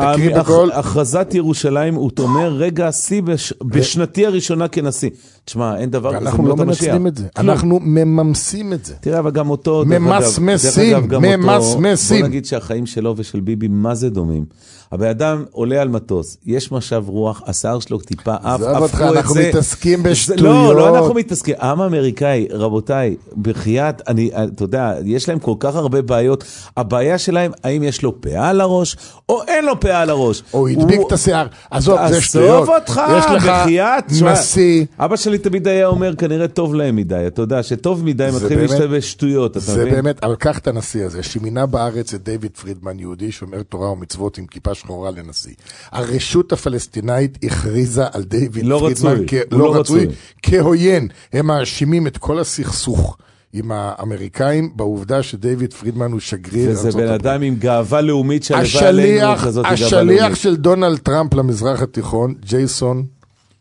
הכרזת ירושלים, הוא אומר רגע השיא בשנתי הראשונה כנשיא. תשמע, אין דבר כזה. אנחנו לא מנצלים את זה. אנחנו מממסים את זה. תראה, אבל גם אותו... ממסמסים, ממסמסים. בוא נגיד שהחיים שלו ושל ביבי, מה זה דומים? הבן אדם עולה על מטוס, יש משב רוח, השיער שלו טיפה, אף אותך, אנחנו מתעסקים בשטויות. לא, לא אנחנו מתעסקים. העם האמריקאי, רבותיי, בחייאת, אני, אתה יודע, יש להם כל כך הרבה בעיות. הבעיה שלהם, האם יש לו פאה על הראש, או אין לו פאה על הראש. או הדביק את השיער. עזוב, זה שטויות. עזוב אותך, בחייאת. נשיא. אבא שלי תמיד היה אומר, כנראה טוב להם מדי. אתה יודע, שטוב מדי מתחיל להשתמש שטויות. זה באמת, אבל קח את הנשיא הזה, שמינה בארץ את דיוויד פרידמן, יהודי, שומר תורה ומצוות עם כיפה שחורה לנשיא. הרשות הפלסטינאית הכריזה על דיוויד פרידמן לא רצוי, כהוין. הם מאשימים את כל הסכסוך עם האמריקאים בעובדה שדיוויד פרידמן הוא שגריר ארצות הברית. וזה בן אדם עם גאווה לאומית שהלווה עלינו כזאת גאווה לאומית. השליח של דונלד טראמפ למזרח התיכון, ג'ייסון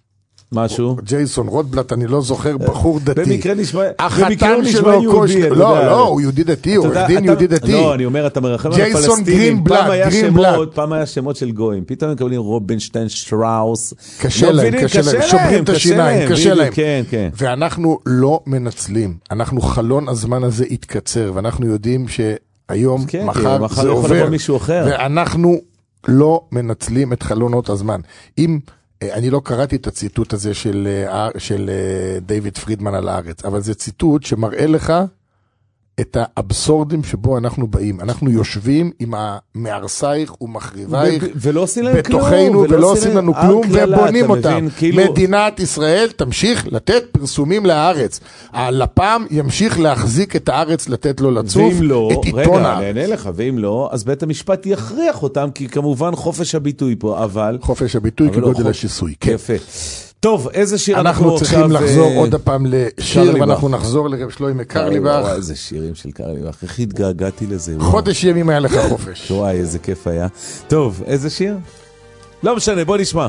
משהו? ג'ייסון רוטבלט, אני לא זוכר, בחור דתי. במקרה נשמע, החתן שלו יהודי. לא, לא, הוא יהודי דתי, הוא עורך דין יהודי דתי. לא, אני אומר, אתה מרחם על הפלסטינים. פעם היה שמות של גויים, פתאום הם מקבלים רובינשטיין, שטראוס. קשה להם, קשה להם, שוברים את השיניים, קשה להם. ואנחנו לא מנצלים. אנחנו חלון הזמן הזה יתקצר, ואנחנו יודעים שהיום, מחר זה עובר. ואנחנו לא מנצלים את חלונות הזמן. אם אני לא קראתי את הציטוט הזה של, של דיוויד פרידמן על הארץ, אבל זה ציטוט שמראה לך את האבסורדים שבו אנחנו באים. אנחנו יושבים עם המארסייך ומחריבייך ולא עושים להם בתוכנו, כלום, ולא עושים לנו כלום, ובונים אותם. מדינת ישראל תמשיך לתת פרסומים לארץ. הלפ"ם ימשיך להחזיק את הארץ, לתת לו לצוף את עיתון הארץ. רגע, נהנה לך, ואם לא, אז בית המשפט יכריח אותם, כי כמובן חופש הביטוי פה, אבל... חופש הביטוי כגודל השיסוי. יפה. טוב, איזה שיר אנחנו, אנחנו צריכים לחזור עוד הפעם לשיר, ואנחנו נחזור לרב שלוימי קרליבך. איזה שירים של קרליבך, איך התגעגעתי לזה. חודש ימים היה לך חופש. וואי, איזה כיף היה. טוב, איזה שיר? לא משנה, בוא נשמע.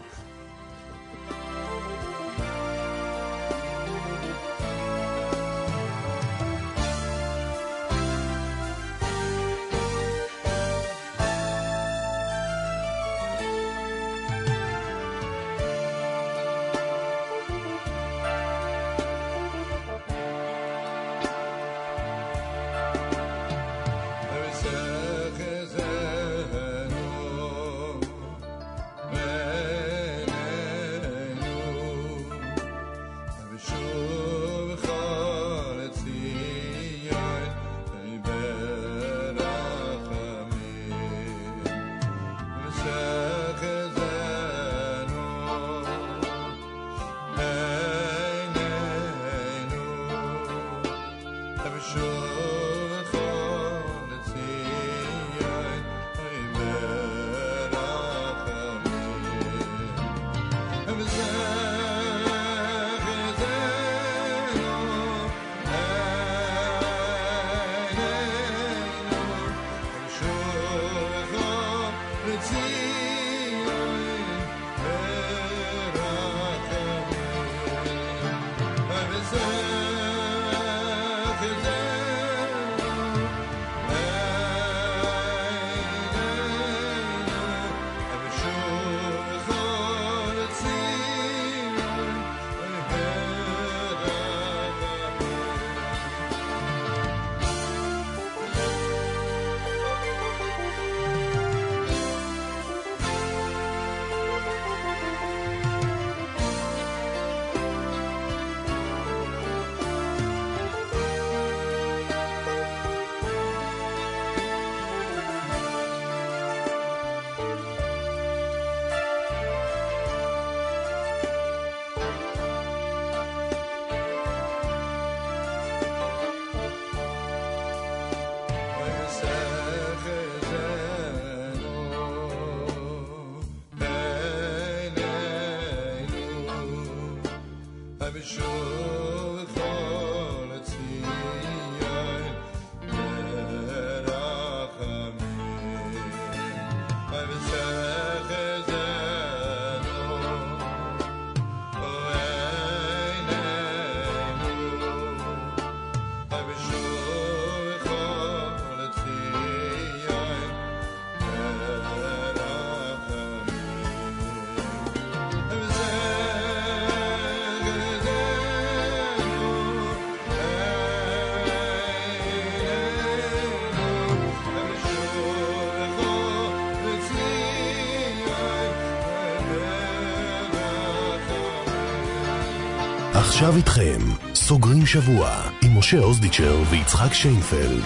עכשיו איתכם, סוגרים שבוע עם משה אוזדיצ'ר ויצחק שיינפלד.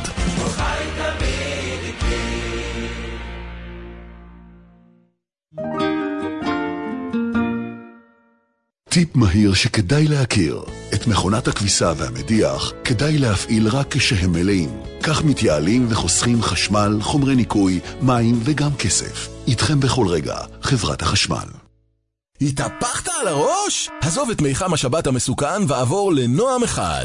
טיפ מהיר שכדאי להכיר. את מכונת הכביסה והמדיח כדאי להפעיל רק כשהם מלאים. כך מתייעלים וחוסכים חשמל, חומרי ניקוי, מים וגם כסף. איתכם בכל רגע, חברת החשמל. התהפכת על הראש? עזוב את מיחם השבת המסוכן ועבור לנועם אחד.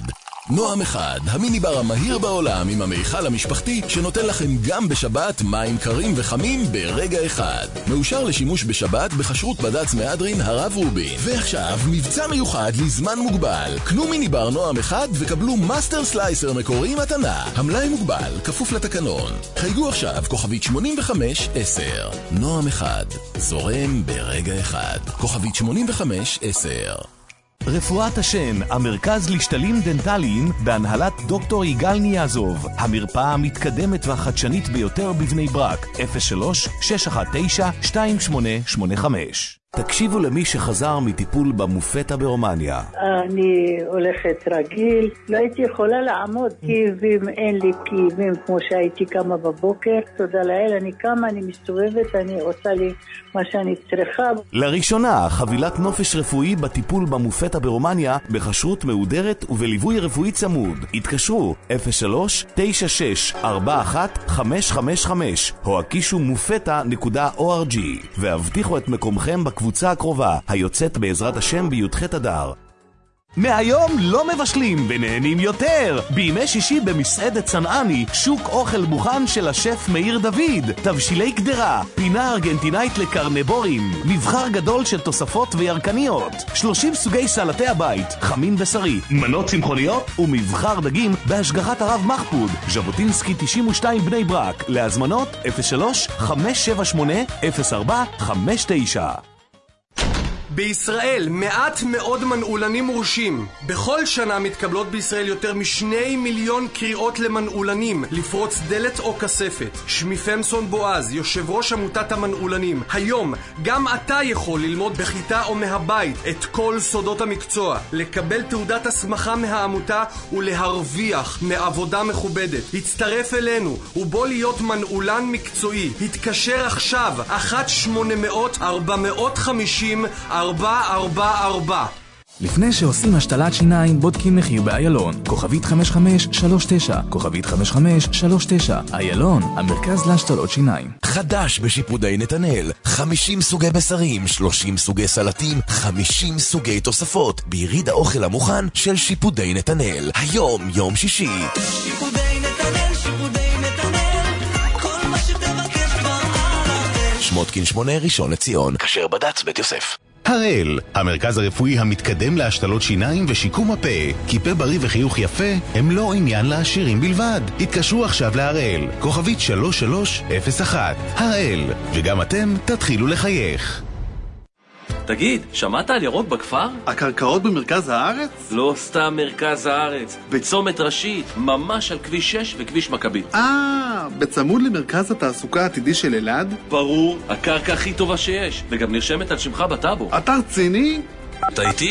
נועם אחד, המיניבר המהיר בעולם עם המיכל המשפחתי שנותן לכם גם בשבת מים קרים וחמים ברגע אחד. מאושר לשימוש בשבת בחשרות בד"ץ מהדרין הרב רובין. ועכשיו מבצע מיוחד לזמן מוגבל. קנו מיניבר נועם אחד וקבלו מאסטר סלייסר מקורי מתנה. המלאי מוגבל, כפוף לתקנון. חייגו עכשיו כוכבית שמונים וחמש עשר. נועם אחד, זורם ברגע אחד. כוכבית שמונים וחמש עשר. רפואת השן, המרכז לשתלים דנטליים בהנהלת דוקטור יגאל ניאזוב, המרפאה המתקדמת והחדשנית ביותר בבני ברק, אפס שלוש שש אחת תשע שתיים שמונה שמונה חמש. תקשיבו למי שחזר מטיפול במופטה ברומניה. אני הולכת רגיל, לא הייתי יכולה לעמוד, כאבים, אין לי כאבים כמו שהייתי קמה בבוקר. תודה לאל, אני קמה, אני מסתובבת, אני עושה לי מה שאני צריכה. לראשונה, חבילת נופש רפואי בטיפול במופטה ברומניה, בחשרות מהודרת ובליווי רפואי צמוד. התקשרו אפס שלוש תשע שש ארבע אחת חמש חמש חמש או הקישו מופטה נקודה או אר ג'י והבטיחו את מקומכם בקבוצה. קבוצה הקרובה, היוצאת בעזרת השם בי"ח אדר. מהיום לא מבשלים ונהנים יותר. בימי שישי במסעדת צנעני, שוק אוכל מוכן של השף מאיר דוד. תבשילי קדרה, פינה ארגנטינאית לקרנבורים, מבחר גדול של תוספות וירקניות, שלושים סוגי סלטי הבית, חמין בשרי, מנות צמחוניות ומבחר דגים בהשגחת הרב מחפוד. ז'בוטינסקי תשעים ושתיים בני ברק. להזמנות אפס שלוש חמש שבע שמונה אפס ארבע חמש תשע. בישראל מעט מאוד מנעולנים מורשים. בכל שנה מתקבלות בישראל יותר משני מיליון קריאות למנעולנים לפרוץ דלת או כספת. שמי פמסון בועז, יושב ראש עמותת המנעולנים. היום גם אתה יכול ללמוד בכיתה או מהבית את כל סודות המקצוע, לקבל תעודת הסמכה מהעמותה ולהרוויח מעבודה מכובדת. הצטרף אלינו ובוא להיות מנעולן מקצועי. התקשר עכשיו אחת שמונה מאות ארבע מאות חמישים ארבע ארבע ארבע. לפני שעושים השתלת שיניים בודקים מחיר באיילון. כוכבית חמש חמש שלוש תשע, כוכבית חמש חמש שלוש תשע. איילון, המרכז להשתלות שיניים. חדש בשיפודי נתנאל, חמישים סוגי בשרים, שלושים סוגי סלטים, חמישים סוגי תוספות, ביריד האוכל המוכן של שיפודי נתנאל. היום יום שישי. שיפודי נתנאל, שיפודי נתנאל, כל מה שתבקש כבר על הראש. שמותקין שמונה ראשון לציון, כשר בד"ץ בית יוסף. הראל, המרכז הרפואי המתקדם להשתלות שיניים ושיקום הפה. כי פה בריא וחיוך יפה הם לא עניין לעשירים בלבד. התקשרו עכשיו להראל, כוכבית שלוש שלוש אפס אחת. הראל, וגם אתם תתחילו לחייך. תגיד, שמעת על ירוק בכפר? הקרקעות במרכז הארץ? לא סתם מרכז הארץ, בצומת ראשית, ממש על כביש שש וכביש מכבי. אה, בצמוד למרכז התעסוקה העתידי של אלעד? ברור, הקרקע הכי טובה שיש, וגם נרשמת על שמך בטאבו. אתה רציני? אתה איתי?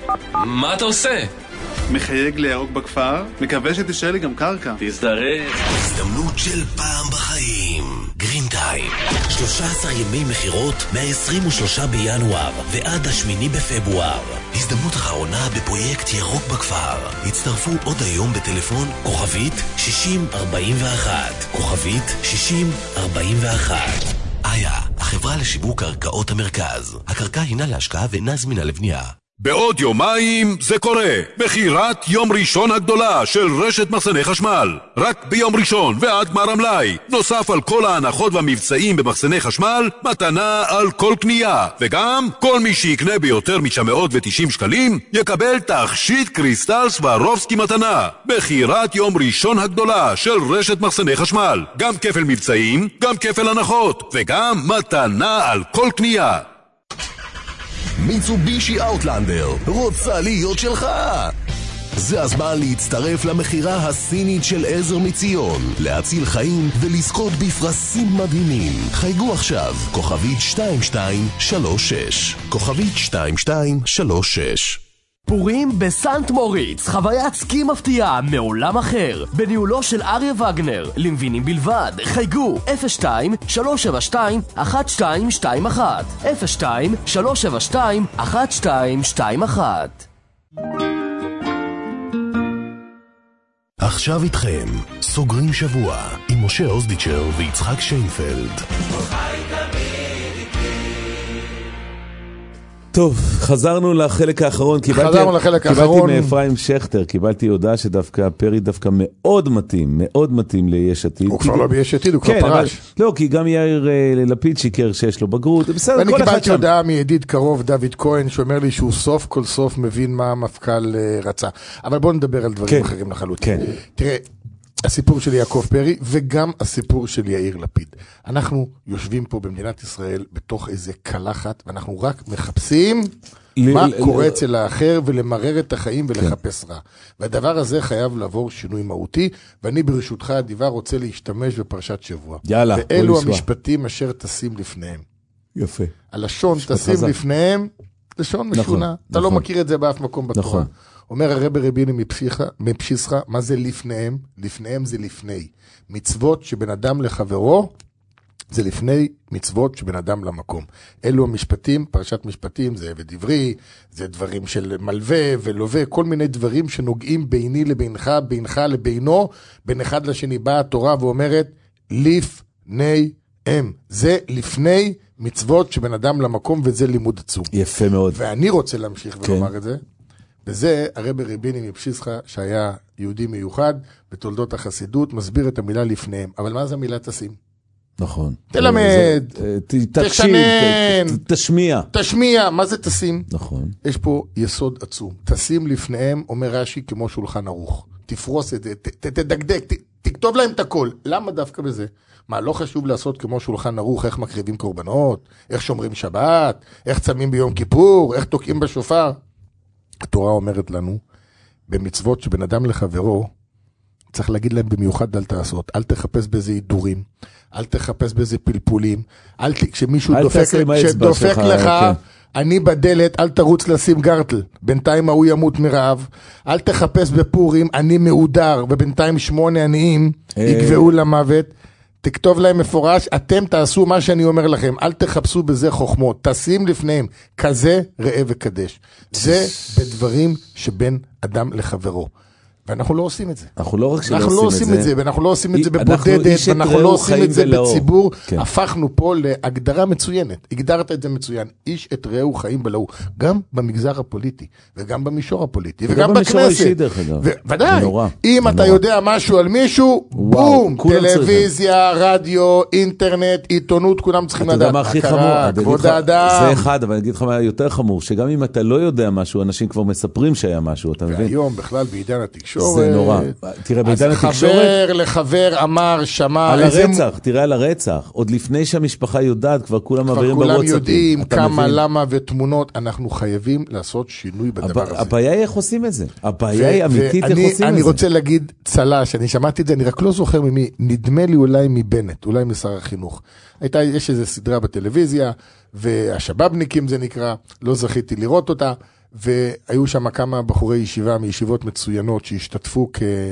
מה אתה עושה? מחייג לירוק בכפר, מקווה שתשאר לי גם קרקע. תזדרז. הזדמנות של פעם בחיים. גרין טיים. שלושה עשר ימי מחירות מה-עשרים ושלושה בינואר ועד השמיני בפברואר. הזדמנות אחרונה בפרויקט ירוק בכפר. הצטרפו עוד היום בטלפון כוכבית שישים ארבעים ואחת. כוכבית שישים ארבעים ואחת. איה, החברה לשיווק קרקעות המרכז. הקרקע הינה להשקעה ואינה זמינה לבנייה. בעוד יומיים זה קורה. מחירת יום ראשון הגדולה של רשת מחסני חשמל. רק ביום ראשון ועד גמר המלאי. נוסף על כל ההנחות והמבצעים במחסני חשמל, מתנה על כל קנייה. וגם כל מי שיקנה ביותר מ-תשע מאות ותשעים שקלים יקבל תכשיט קריסטל סברובסקי מתנה. מחירת יום ראשון הגדולה של רשת מחסני חשמל. גם כפל מבצעים, גם כפל הנחות, וגם מתנה על כל קנייה. מיצובישי אאוטלנדר רוצה להיות שלך. זה הזמן להצטרף למחירה הסינית של עזר מציון, להציל חיים ולזכות בפרסים מדהימים. חייגו עכשיו, כוכבית שתיים שתיים שלוש שש, כוכבית שתיים שתיים שלוש שש. פורים בסנט מוריץ, חוויית סקי מפתיעה מעולם אחר, בניהולו של אריה וגנר, למבינים בלבד. חייגו אפס שתיים שלוש שבע שתיים אחת שתיים שתיים אחת, אפס שתיים שלוש שבע שתיים אחת שתיים שתיים אחת. עכשיו איתכם, סוגרים שבוע עם משה אוזדיצ'ר ויצחק שיינפלד. טוב, חזרנו לחלק האחרון. חזרנו לחלק האחרון. קיבלתי מאפרים שכטר, קיבלתי הודעה שדווקא פרי דווקא מאוד מתאים, מאוד מתאים ליש עתיד. הוא כבר לא ביש עתיד, הוא כבר פרש. לא, כי גם יאיר לפיד שיקר שיש לו בגרות. ואני קיבלתי הודעה מידיד קרוב, דוד כהן, שאומר לי שהוא סוף כל סוף מבין מה המפכ"ל רצה. אבל בואו נדבר על דברים אחרים לחלוטין. תראה, הסיפור של יעקב פרי וגם הסיפור של יאיר לפיד. אנחנו יושבים פה במדינת ישראל בתוך איזה קלחת, ואנחנו רק מחפשים מה קורה אצל האחר ולמרר את החיים ולחפש רע. והדבר הזה חייב לעבור שינוי מהותי, ואני ברשותך הדיבה רוצה להשתמש בפרשת שבוע. יאללה. ואלו המשפטים אשר תשים לפניהם. יפה. הלשון תשים לפניהם, לשון משונה. אתה לא מכיר את זה באף מקום בתורה. אומר הרב רביני מפשיסחה, מה זה לפניהם? לפניהם זה לפני. מצוות שבן אדם לחברו, זה לפני מצוות שבן אדם למקום. אלו המשפטים, פרשת משפטים, זה ודברי, זה דברים של מלווה ולווה, כל מיני דברים שנוגעים ביני לבינך, בינך לבינו, בין אחד לשני. באה התורה ואומרת, לפניהם. זה לפני מצוות שבן אדם למקום, וזה לימוד עצום. יפה מאוד. ואני רוצה להמשיך ולומר כן. את זה. וזה הרב רביני מפשיסחה, שהיה יהודי מיוחד בתולדות החסידות, מסביר את המילה לפניהם. אבל מה זה המילה תשים? נכון. תלמד, תשנן, תשמיע. תשמיע, מה זה תשים? נכון. יש פה יסוד עצום. תשים לפניהם, אומר רש"י, כמו שולחן ערוך. תפרוס את זה, תדקדק, תכתוב להם את הכל. למה דווקא בזה? מה, לא חשוב לעשות כמו שולחן ערוך, איך מקריבים קורבנות, איך שומרים שבת, איך צמים ביום כיפור, איך תוקעים בשופר? התורה אומרת לנו, במצוות שבן אדם לחברו, צריך להגיד להם במיוחד אל תעשות, אל תחפש באיזה הידורים, אל תחפש באיזה פלפולים, אל ת... כשמישהו דופק, שדופק לך, כן. אני בדלת, אל תרוץ לשים גרטל, בינתיים ההוא ימות מרעב, אל תחפש בפורים, אני מעודר, ובינתיים שמונה עניים יגבעו למוות, תכתוב להם מפורש, אתם תעשו מה שאני אומר לכם, אל תחפשו בזה חוכמות, תשים לפניהם, כזה ראה וקדש. זה בדברים שבין אדם לחברו. ואנחנו לא עושים את זה. אנחנו לא רק שלא אנחנו עושים, לא עושים את זה. את זה, ואנחנו לא עושים את זה בבודדת, ואנחנו לא עושים את זה בציבור. כן. הפכנו פה להגדרה מצוינת. הגדרת את זה מצוין. איש את רעהו חיים בלעו. גם במגזר הפוליטי, וגם במישור הפוליטי, וגם, וגם בכנסת. האישי, דרך אגב. ודאי. אם אתה יודע משהו על מישהו, בום, טלוויזיה, רדיו, אינטרנט, עיתונות, כולם צריכים לדעת. אתה יודע מה הכי חמור? כבוד האדם. זה אחד, אבל אני אגיד לך מה יותר חמור, שגם אם אתה לא יודע משהו, אנשים כבר מספרים שהיה משהו, אתה מבין? והיום בכלל בעידן התקשורת, זה נורא. תראה, בעידן התקשורת... חבר לחבר אמר, שמע... על הרצח, תראה על הרצח. עוד לפני שהמשפחה יודעת, כבר כולם מעבירים בוואטסאפים. כבר כולם יודעים כמה, למה ותמונות. אנחנו חייבים לעשות שינוי בדבר הזה. הבעיה היא איך עושים את זה. הבעיה היא אמיתית איך עושים את זה. אני רוצה להגיד צל"ש, אני שמעתי את זה, אני רק לא זוכר ממי, נדמה לי אולי מבנט, אולי משר החינוך. הייתה, יש איזו סדרה בטלוויזיה, והשבאבניקים זה נקרא, לא זכיתי לראות אותה. והיו שם כמה בחורי ישיבה מישיבות מצוינות שהשתתפו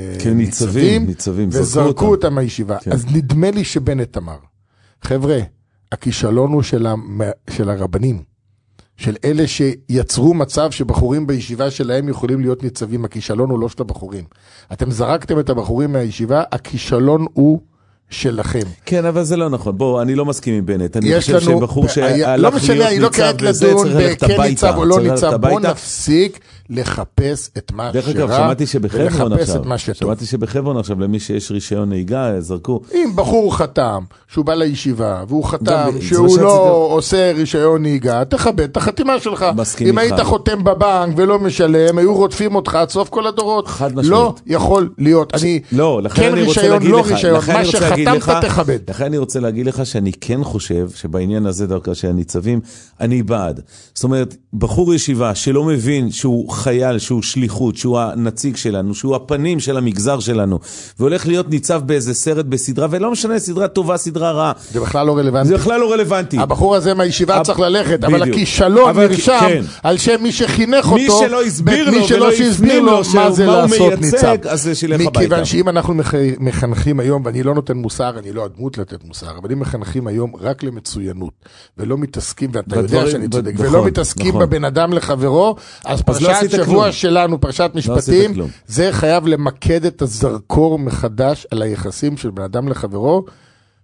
כניצבים, וזרקו אותם מהישיבה. אז נדמה לי שבנט אמר, חבר'ה, הכישלון הוא של הרבנים, של אלה שיצרו מצב שבחורים בישיבה שלהם יכולים להיות ניצבים, הכישלון הוא לא של הבחורים. אתם זרקתם את הבחורים מהישיבה, הכישלון הוא שלכם. כן, אבל זה לא נכון. בוא, אני לא מסכים עם בנט. אני חושב שבחור שהלך להיות ניצב וזה צריך ללכת הביתה. כן ניצב או לא ניצב, בוא נפסיק לחפש את מה דרך אגב, שמעתי שבחברון עכשיו, שמעתי שבחברון עכשיו, למי שיש רישיון נהיגה, זרקו. אם בחור חתם, שהוא בא לישיבה, והוא חתם, שהוא לא עושה רישיון נהיגה, תכבד את החתימה שלך. אם היית חותם בבנק ולא משלם, היו רודפים אותך עד סוף כל הדורות. לא יכול להיות. אני, כן רישיון, לא רישיון, מה שחתמת תכבד. לכן אני רוצה להגיד לך שאני כן חושב שבעניין הזה דווקא שהניצבים, אני בעד. זאת אומרת, בחור ישיבה שלא מבין שהוא חייל, שהוא שליחות, שהוא הנציג שלנו, שהוא הפנים של המגזר שלנו, והולך להיות ניצב באיזה סרט בסדרה, ולא משנה, סדרה טובה, סדרה רעה. זה בכלל לא רלוונטי. זה בכלל לא רלוונטי. הבחור הזה מהישיבה צריך ללכת, אבל הכישלון נרשם על שם מי שחינך אותו, מי שלא הסביר לו, ולא הסביר לו מה זה לעשות ניצב. מכיוון שאם אנחנו מחנכים היום, ואני לא נותן מוסר, אני לא אדמות לתת מוסר, אבל אם מחנכים היום רק למצוינות, ולא מתעסקים, ואתה יודע שאני צודק, ולא מתעסקים בבן אדם לחברו, אז פרשת שבוע שלנו, פרשת משפטים, זה חייב למקד את הזרקור מחדש על היחסים של בן אדם לחברו,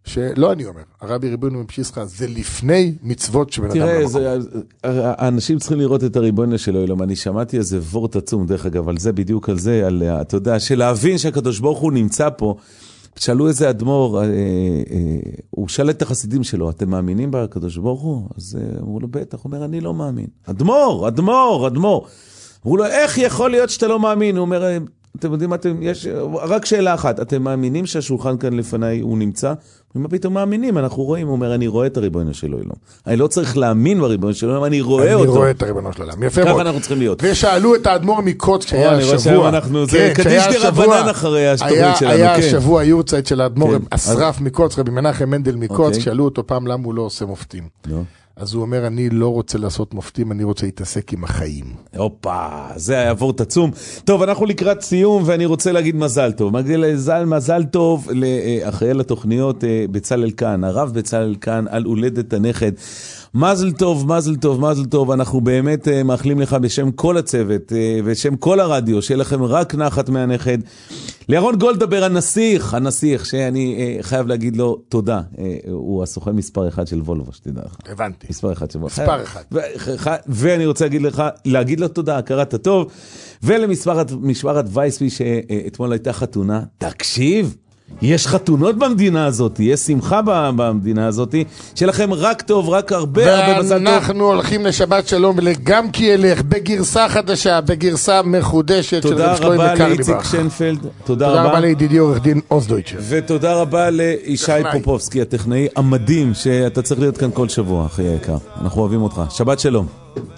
שלא אני אומר, הרבי ריבונו מפשיסחה, זה לפני מצוות שבן אדם למקום. תראה, האנשים צריכים לראות את הריבונו שלו, אלא אני שמעתי איזה וורט עצום, דרך אגב, על זה בדיוק על זה, על, אתה יודע, שלהבין שהקדוש ברוך הוא נמצא פה, שאלו איזה אדמו"ר, אה, אה, הוא שאל את החסידים שלו, אתם מאמינים בקדוש ברוך הוא? אז אה, אמרו לו, בטח, הוא אומר, אני לא מאמין. אדמו"ר, אדמו"ר, אדמו"ר. אמרו לו, איך יכול להיות שאתה לא מאמין? הוא אומר, אתם יודעים, אתם, יש, רק שאלה אחת, אתם מאמינים שהשולחן כאן לפניי הוא נמצא? מה פתאום מאמינים? אנחנו רואים, הוא אומר, אני רואה את הריבונו של עולם. אני לא צריך להאמין בריבונו של עולם, אני רואה אותו. אני רואה את הריבונו של עולם, יפה מאוד. ככה אנחנו צריכים להיות. ושאלו את האדמו"ר מקוץ כשהיה השבוע. זה קדיש דרבנן אחרי התוכנית שלנו. היה השבוע יורצייט של האדמו"ר, אסרף מקוץ, רבי מנחם מנדל מקוץ, שאלו אותו פעם למה הוא לא עושה מופתים. אז הוא אומר, אני לא רוצה לעשות מופתים, אני רוצה להתעסק עם החיים. אופה, זה היה וורט עצום. טוב, אנחנו לקראת סיום, ואני רוצה להגיד מזל טוב. מזל, מזל טוב לאחראי לתוכניות בצלאל כאן, הרב בצלאל כאן, על הולדת הנכד. מזל טוב, מזל טוב, מזל טוב. אנחנו באמת מאחלים לך בשם כל הצוות, בשם כל הרדיו, שיהיה לכם רק נחת מהנכד. לירון גולדבר, הנסיך, הנסיך, שאני חייב להגיד לו תודה. הוא הסוכן מספר אחד של וולבו, שתדע לך. הבנתי. מספר אחד של וולבו. מספר אחד. ואני רוצה להגיד לך, להגיד לו תודה, הכרת הטוב, ולמשפחת וייספי, שאתמול הייתה חתונה. תקשיב, יש חתונות במדינה הזאת, יש שמחה במדינה הזאת, שלכם רק טוב, רק הרבה הרבה מזל טוב. ואנחנו הולכים לשבת שלום גם כי אלך בגרסה חדשה, בגרסה מחודשת של רב שלוי מקרליבך. תודה רבה לאיציק שנפלד, תודה רבה. תודה רבה לידידי עורך דין אוסדויצ'ר. ותודה רבה לישי פופובסקי, הטכנאי המדהים, שאתה צריך להיות כאן כל שבוע, אחי היקר. אנחנו אוהבים אותך. שבת שלום.